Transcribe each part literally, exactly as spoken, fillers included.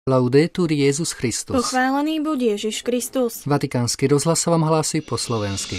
Laudetur Jesus Christus. Pochválený buď Ježiš Kristus. Vatikánsky rozhlas vám hlási po slovensky.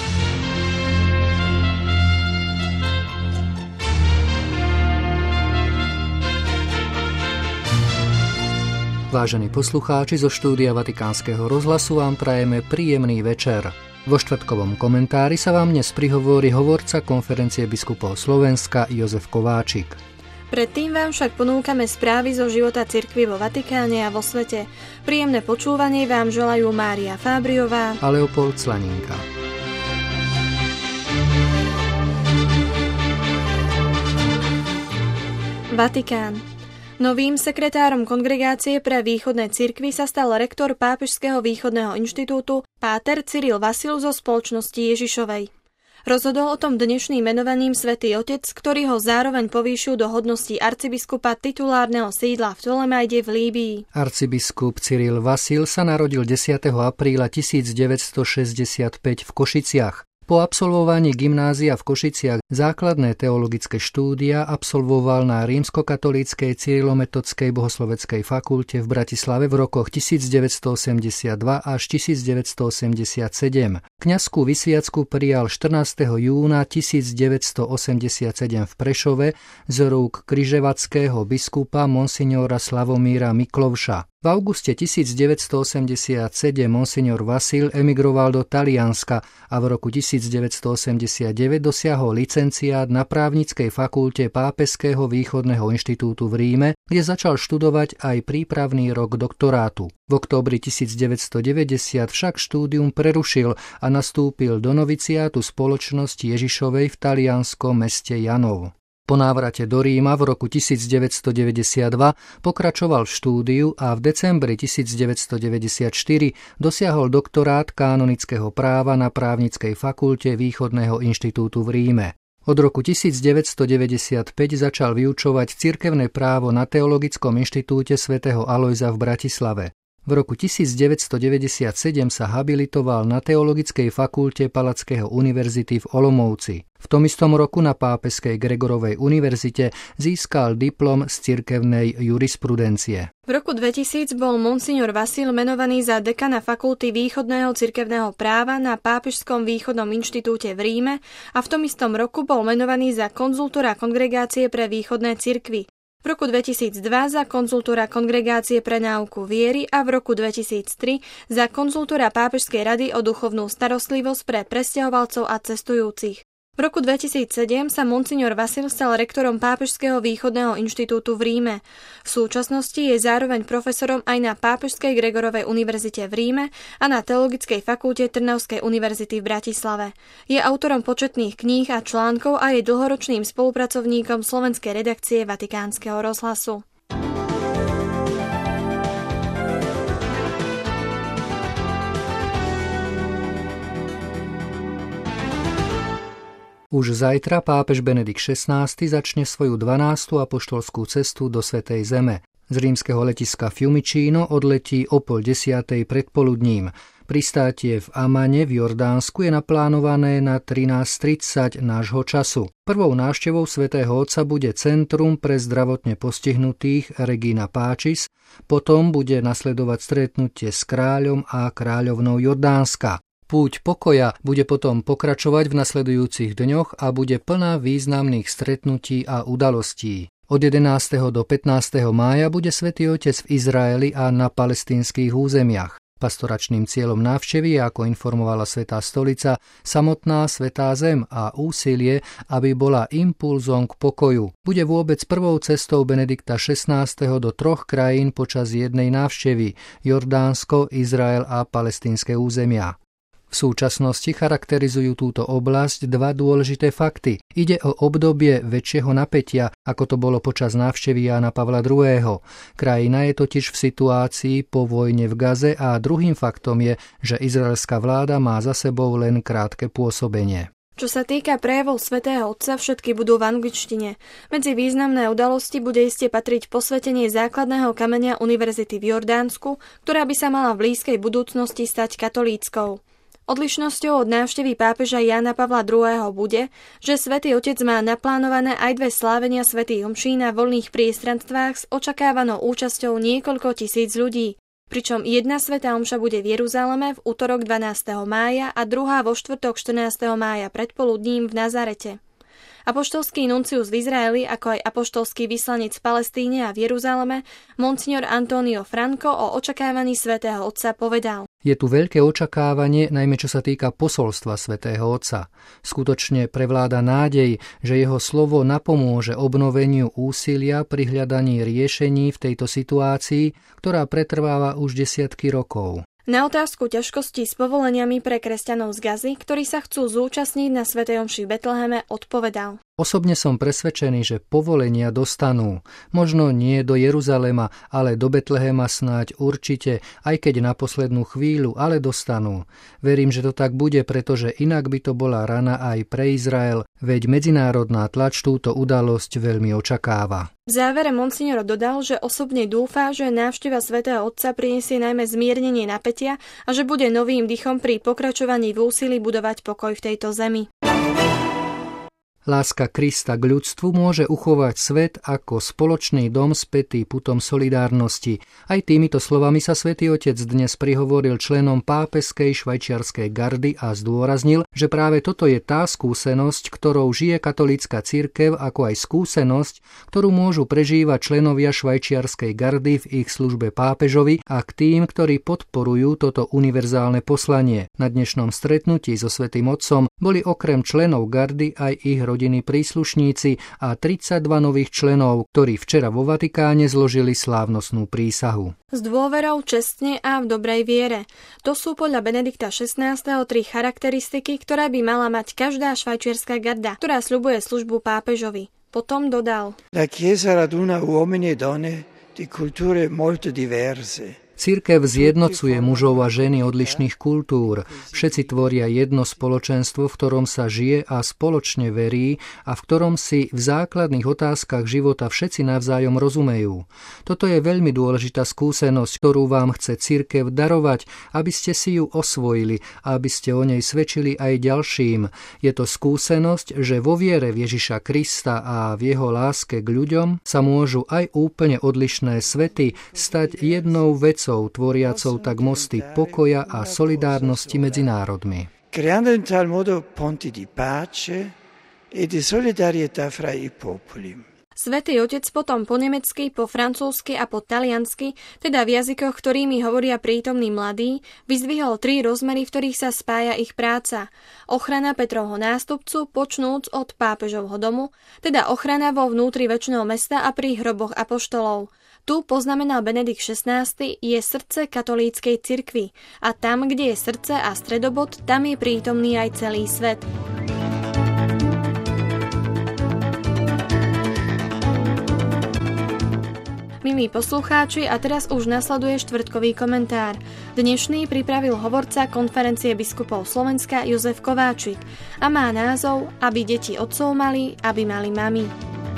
Vážení poslucháči, zo štúdia Vatikánskeho rozhlasu vám prajeme príjemný večer. Vo štvrtkovom komentári sa vám dnes prihovorí hovorca Konferencie biskupov Slovenska Jozef Kováčik. Predtým vám však ponúkame správy zo života cirkvi vo Vatikáne a vo svete. Príjemné počúvanie vám želajú Mária Fábriová a Leopold Slaninka. Vatikán. Novým sekretárom Kongregácie pre východné cirkvi sa stal rektor Pápežského východného inštitútu páter Cyril Vasil zo Spoločnosti Ježišovej. Rozhodol o tom dnešným menovaním Svätý Otec, ktorý ho zároveň povýšil do hodnosti arcibiskupa titulárneho sídla v Ptolemajde v Líbii. Arcibiskup Cyril Vasil sa narodil desiateho apríla tisícdeväťstošesťdesiatpäť v Košiciach. Po absolvovaní gymnázia v Košiciach základné teologické štúdia absolvoval na Rímskokatolíckej cyrilometodskej bohosloveckej fakulte v Bratislave v rokoch tisícdeväťstoosemdesiatdva až tisícdeväťstoosemdesiatsedem. Kňazskú vysviacku prijal štrnásteho júna tisícdeväťstoosemdesiatsedem v Prešove z rúk križevackého biskupa monsignora Slavomíra Miklovša. V auguste tisícdeväťstoosemdesiatsedem monsignor Vasil emigroval do Talianska a v roku tisícdeväťstoosemdesiatdeväť dosiahol licenciát na právnickej fakulte Pápežského východného inštitútu v Ríme, kde začal študovať aj prípravný rok doktorátu. V októbri tisícdeväťstodeväťdesiat však štúdium prerušil a nastúpil do noviciátu Spoločnosti Ježišovej v talianskom meste Janov. Po návrate do Ríma v roku tisícdeväťstodeväťdesiatdva pokračoval v štúdiu a v decembri tisícdeväťstodeväťdesiatštyri dosiahol doktorát kanonického práva na právnickej fakulte Východného inštitútu v Ríme. Od roku tisícdeväťstodeväťdesiatpäť začal vyučovať cirkevné právo na Teologickom inštitúte svätého Alojza v Bratislave. V roku tisícdeväťstodeväťdesiatsedem sa habilitoval na Teologickej fakulte Palackého univerzity v Olomouci. V tom istom roku na Pápežskej Gregorovej univerzite získal diplom z cirkevnej jurisprudencie. V roku dvetisíc bol monsignor Vasil menovaný za dekana fakulty východného cirkevného práva na Pápežskom východnom inštitúte v Ríme a v tom istom roku bol menovaný za konzultora Kongregácie pre východné cirkvi. V roku dvetisícdva za konzultora Kongregácie pre náuku viery a v roku dvetisíctri za konzultora Pápežskej rady o duchovnú starostlivosť pre presťahovalcov a cestujúcich. V roku dvetisícsedem sa monsignor Vasil stal rektorom Pápežského východného inštitútu v Ríme. V súčasnosti je zároveň profesorom aj na Pápežskej Gregorovej univerzite v Ríme a na Teologickej fakulte Trnavskej univerzity v Bratislave. Je autorom početných kníh a článkov a je dlhoročným spolupracovníkom slovenskej redakcie Vatikánskeho rozhlasu. Už zajtra pápež Benedikt šestnásty začne svoju dvanástu apoštolskú cestu do Svätej Zeme. Z rímskeho letiska Fiumicino odletí o pol desiatej predpoludním. Pristátie v Amane v Jordánsku je naplánované na trinásť tridsať nášho času. Prvou návštevou svätého Otca bude Centrum pre zdravotne postihnutých Regina Pacis, potom bude nasledovať stretnutie s kráľom a kráľovnou Jordánska. Púť pokoja bude potom pokračovať v nasledujúcich dňoch a bude plná významných stretnutí a udalostí. Od jedenásteho do pätnásteho mája bude Svätý Otec v Izraeli a na palestínskych územiach. Pastoračným cieľom návštevy je, ako informovala Svätá stolica, samotná Svätá Zem a úsilie, aby bola impulzom k pokoju. Bude vôbec prvou cestou Benedikta šestnásteho do troch krajín počas jednej návštevy: Jordánsko, Izrael a palestínske územia. V súčasnosti charakterizujú túto oblasť dva dôležité fakty. Ide o obdobie väčšieho napätia, ako to bolo počas návštevy Jána Pavla druhého. Krajina je totiž v situácii po vojne v Gaze a druhým faktom je, že izraelská vláda má za sebou len krátke pôsobenie. Čo sa týka prejavov svätého Otca, všetky budú v angličtine. Medzi významné udalosti bude iste patriť posvetenie základného kameňa univerzity v Jordánsku, ktorá by sa mala v blízkej budúcnosti stať katolíckou. Odlišnosťou od návštevy pápeža Jána Pavla druhého. bude, že Svätý Otec má naplánované aj dve slávenia svätých omší na voľných priestranstvách s očakávanou účasťou niekoľko tisíc ľudí. Pričom jedna svätá omša bude v Jeruzaleme v utorok dvanásteho mája a druhá vo štvrtok štrnásteho mája predpoludním v Nazarete. Apoštolský nuncius v Izraeli, ako aj apoštolský vyslanec v Palestíne a v Jeruzaleme, monsignor Antonio Franco o očakávaní svätého Otca povedal: Je tu veľké očakávanie, najmä čo sa týka posolstva svätého Otca. Skutočne prevláda nádej, že jeho slovo napomôže obnoveniu úsilia pri hľadaní riešení v tejto situácii, ktorá pretrváva už desiatky rokov. Na otázku ťažkostí s povoleniami pre kresťanov z Gazy, ktorí sa chcú zúčastniť na svätej omši v Betleheme, odpovedal: Osobne som presvedčený, že povolenia dostanú. Možno nie do Jeruzalema, ale do Betlehema snáď určite, aj keď na poslednú chvíľu, ale dostanú. Verím, že to tak bude, pretože inak by to bola rana aj pre Izrael, veď medzinárodná tlač túto udalosť veľmi očakáva. V závere monsignor dodal, že osobne dúfa, že návšteva svätého Otca prinesie najmä zmiernenie napätia a že bude novým dychom pri pokračovaní v úsilí budovať pokoj v tejto zemi. Láska Krista k ľudstvu môže uchovať svet ako spoločný dom spätý putom solidárnosti. Aj týmito slovami sa Svätý Otec dnes prihovoril členom pápeskej švajčiarskej gardy a zdôraznil, že práve toto je tá skúsenosť, ktorou žije katolícka cirkev, ako aj skúsenosť, ktorú môžu prežívať členovia švajčiarskej gardy v ich službe pápežovi a k tým, ktorí podporujú toto univerzálne poslanie. Na dnešnom stretnutí so Svätým Otcom boli okrem členov gardy aj ich rodiny príslušníci a tridsaťdva nových členov, ktorí včera vo Vatikáne zložili slávnostnú prísahu. S dôverou, čestne a v dobrej viere. To sú podľa Benedikta šestnásteho. tri charakteristiky, ktoré by mala mať každá švajčiarska garda, ktorá sľubuje službu pápežovi. Potom dodal: La Chiesa raduna uomini e donne di culture molto diverse. Cirkev zjednocuje mužov a ženy odlišných kultúr. Všetci tvoria jedno spoločenstvo, v ktorom sa žije a spoločne verí a v ktorom si v základných otázkach života všetci navzájom rozumejú. Toto je veľmi dôležitá skúsenosť, ktorú vám chce cirkev darovať, aby ste si ju osvojili a aby ste o nej svedčili aj ďalším. Je to skúsenosť, že vo viere v Ježiša Krista a v jeho láske k ľuďom sa môžu aj úplne odlišné svety stať jednou vecou, tvoriacou tak mosty pokoja a solidárnosti medzi národmi. Creando in tal modo ponti di pace e di solidarietà fra i popoli. Svätý Otec potom po nemecky, po francúzsky a po taliansky, teda v jazykoch, ktorými hovoria prítomní mladí, vyzdvihol tri rozmery, v ktorých sa spája ich práca. Ochrana Petrovho nástupcu, počnúc od pápežovho domu, teda ochrana vo vnútri večného mesta a pri hroboch apoštolov. Tu, poznamenal Benedikt šestnásty. je srdce katolíckej cirkvi a tam, kde je srdce a stredobod, tam je prítomný aj celý svet. Milí poslucháči, a teraz už nasleduje štvrtkový komentár. Dnešný pripravil hovorca Konferencie biskupov Slovenska Jozef Kováčik a má názov Aby deti otcov mali, aby mali mami.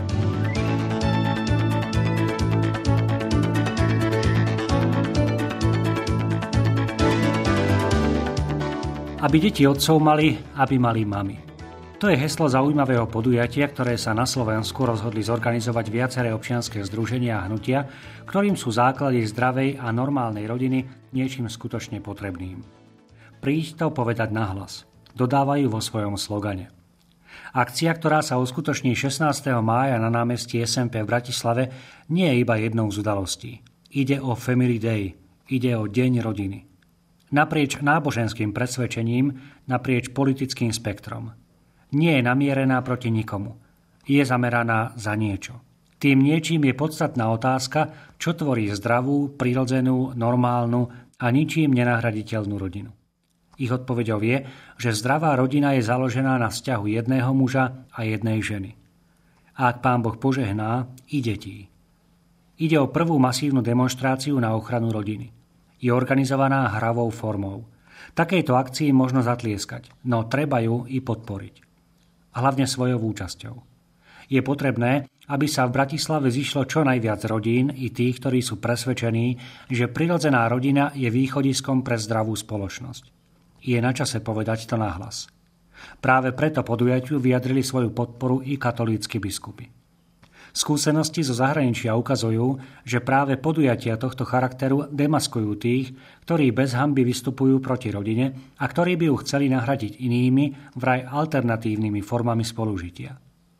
Aby deti otcov mali, aby mali mami. To je heslo zaujímavého podujatia, ktoré sa na Slovensku rozhodli zorganizovať viaceré občianske združenia a hnutia, ktorým sú základy zdravej a normálnej rodiny niečím skutočne potrebným. Príď to povedať nahlas, dodávajú vo svojom slogane. Akcia, ktorá sa uskutoční šestnásteho mája na námestí es em pé v Bratislave, nie je iba jednou z udalostí. Ide o Family Day, ide o Deň rodiny. Naprieč náboženským presvedčením, naprieč politickým spektrom. Nie je namierená proti nikomu. Je zameraná za niečo. Tým niečím je podstatná otázka, čo tvorí zdravú, prirodzenú, normálnu a ničím nenahraditeľnú rodinu. Ich odpoveďou je, že zdravá rodina je založená na vzťahu jedného muža a jednej ženy. A ak Pán Boh požehná, i detí. Ide o prvú masívnu demonštráciu na ochranu rodiny. Je organizovaná hravou formou. Takejto akcii možno zatlieskať, no treba ju i podporiť. Hlavne svojou účasťou. Je potrebné, aby sa v Bratislave zišlo čo najviac rodín i tých, ktorí sú presvedčení, že prirodzená rodina je východiskom pre zdravú spoločnosť. Je na čase povedať to nahlas. Práve preto podujatiu vyjadrili svoju podporu i katolícki biskupy. Skúsenosti zo zahraničia ukazujú, že práve podujatia tohto charakteru demaskujú tých, ktorí bez hanby vystupujú proti rodine a ktorí by ju chceli nahradiť inými, vraj alternatívnymi formami spolužitia.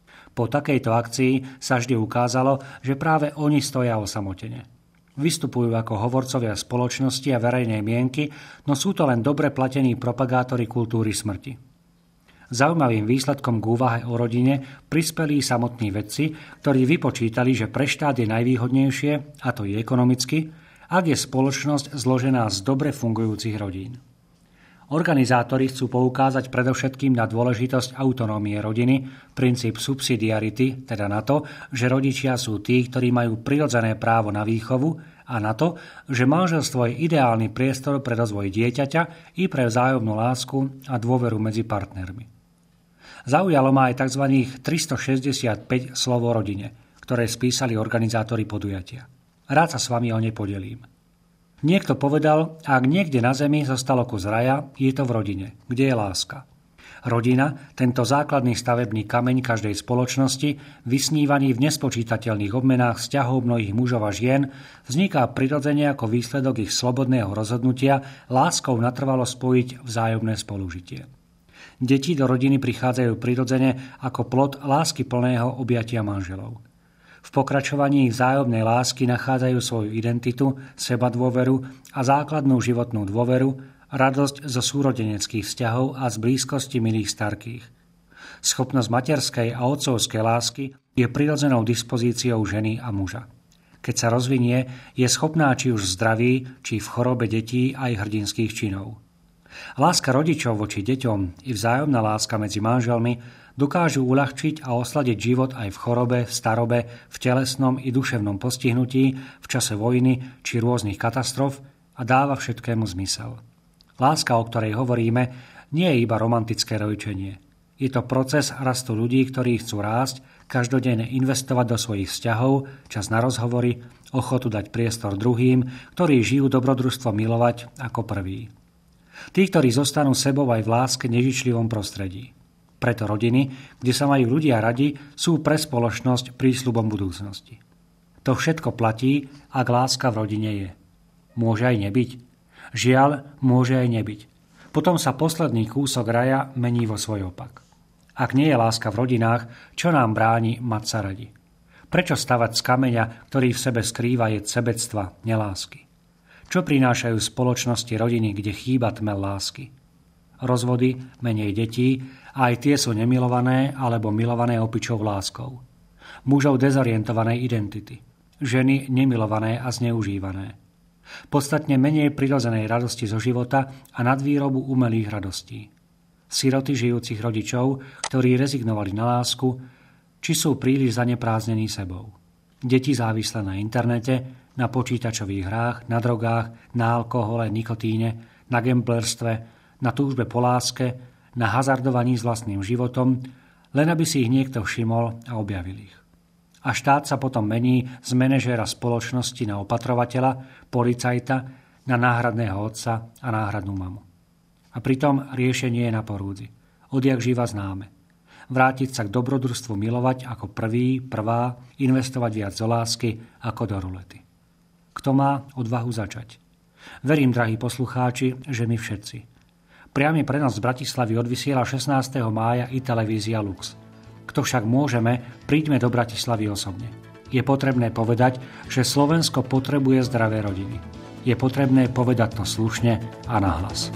Po takejto akcii sa vždy ukázalo, že práve oni stoja osamotene. Vystupujú ako hovorcovia spoločnosti a verejnej mienky, no sú to len dobre platení propagátori kultúry smrti. Zaujímavým výsledkom k úvahe o rodine prispeli samotní vedci, ktorí vypočítali, že pre štát je najvýhodnejšie, a to i ekonomicky, ak je spoločnosť zložená z dobre fungujúcich rodín. Organizátori chcú poukázať predovšetkým na dôležitosť autonómie rodiny, princíp subsidiarity, teda na to, že rodičia sú tí, ktorí majú prirodzené právo na výchovu, a na to, že manželstvo je ideálny priestor pre rozvoj dieťaťa i pre vzájomnú lásku a dôveru medzi partnermi. Zaujalo ma aj tzv. tristošesťdesiatpäť slov o rodine, ktoré spísali organizátori podujatia. Rád sa s vami o ne podelím. Niekto povedal, ak niekde na zemi zostalo kus raja, je to v rodine, kde je láska. Rodina, tento základný stavebný kameň každej spoločnosti, vysnívaný v nespočítateľných obmenách vzťahov mnohých mužov a žien, vzniká prirodzene ako výsledok ich slobodného rozhodnutia láskou natrvalo spojiť vzájomné spolužitie. Deti do rodiny prichádzajú prirodzene ako plod lásky plného objatia manželov. V pokračovaní ich vzájomnej lásky nachádzajú svoju identitu, sebadôveru a základnú životnú dôveru, radosť zo súrodeneckých vzťahov a z blízkosti milých starkých. Schopnosť materskej a otcovskej lásky je prirodzenou dispozíciou ženy a muža. Keď sa rozvinie, je schopná či už v zdraví, či v chorobe detí aj hrdinských činov. Láska rodičov voči deťom i vzájomná láska medzi manželmi dokážu uľahčiť a osladiť život aj v chorobe, v starobe, v telesnom i duševnom postihnutí, v čase vojny či rôznych katastrof a dáva všetkému zmysel. Láska, o ktorej hovoríme, nie je iba romantické rojčenie. Je to proces rastu ľudí, ktorí chcú rásť, každodenne investovať do svojich vzťahov, čas na rozhovory, ochotu dať priestor druhým, ktorí žijú dobrodružstvo milovať ako prví. Tí, ktorí zostanú sebou aj v láske nežičlivom prostredí. Preto rodiny, kde sa majú ľudia radi, sú pre spoločnosť prísľubom budúcnosti. To všetko platí, ak láska v rodine je. Môže aj nebyť. Žiaľ, môže aj nebyť. Potom sa posledný kúsok raja mení vo svoj opak. Ak nie je láska v rodinách, čo nám bráni mať sa radi? Prečo stavať z kameňa, ktorý v sebe skrýva jed sebectva, nelásky? Čo prinášajú spoločnosti rodiny, kde chýba tmel lásky? Rozvody, menej detí, a aj tie sú nemilované alebo milované opičou láskou. Mužov dezorientovanej identity. Ženy nemilované a zneužívané. Podstatne menej prirodzenej radosti zo života a nadvýrobu umelých radostí. Siroty žijúcich rodičov, ktorí rezignovali na lásku, či sú príliš zaneprázdnení sebou. Deti závislé na internete, na počítačových hrách, na drogách, na alkohole, nikotíne, na gamblerstve, na túžbe po láske, na hazardovaní s vlastným životom, len aby si ich niekto všimol a objavil ich. A štát sa potom mení z manažéra spoločnosti na opatrovateľa, policajta, na náhradného otca a náhradnú mamu. A pritom riešenie je na porúdzi. Odjak živa známe. Vrátiť sa k dobrodružstvu milovať ako prvý, prvá, investovať viac do lásky ako do rulety. Kto má odvahu začať? Verím, drahí poslucháči, že my všetci. Priamy prenos z Bratislavy odvysiela šestnásteho mája i televízia Lux. Kto však môžeme, príďme do Bratislavy osobne. Je potrebné povedať, že Slovensko potrebuje zdravé rodiny. Je potrebné povedať to slušne a nahlas.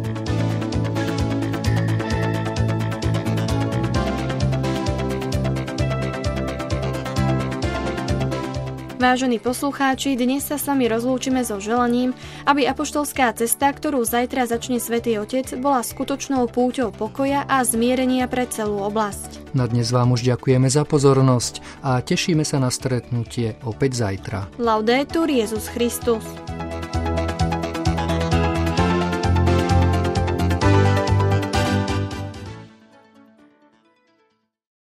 Vážení poslucháči, dnes sa s vami rozlúčime so želaním, aby apoštolská cesta, ktorú zajtra začne Svätý Otec, bola skutočnou púťou pokoja a zmierenia pre celú oblasť. Na dnes vám už ďakujeme za pozornosť a tešíme sa na stretnutie opäť zajtra. Laudetur Jesus Christus.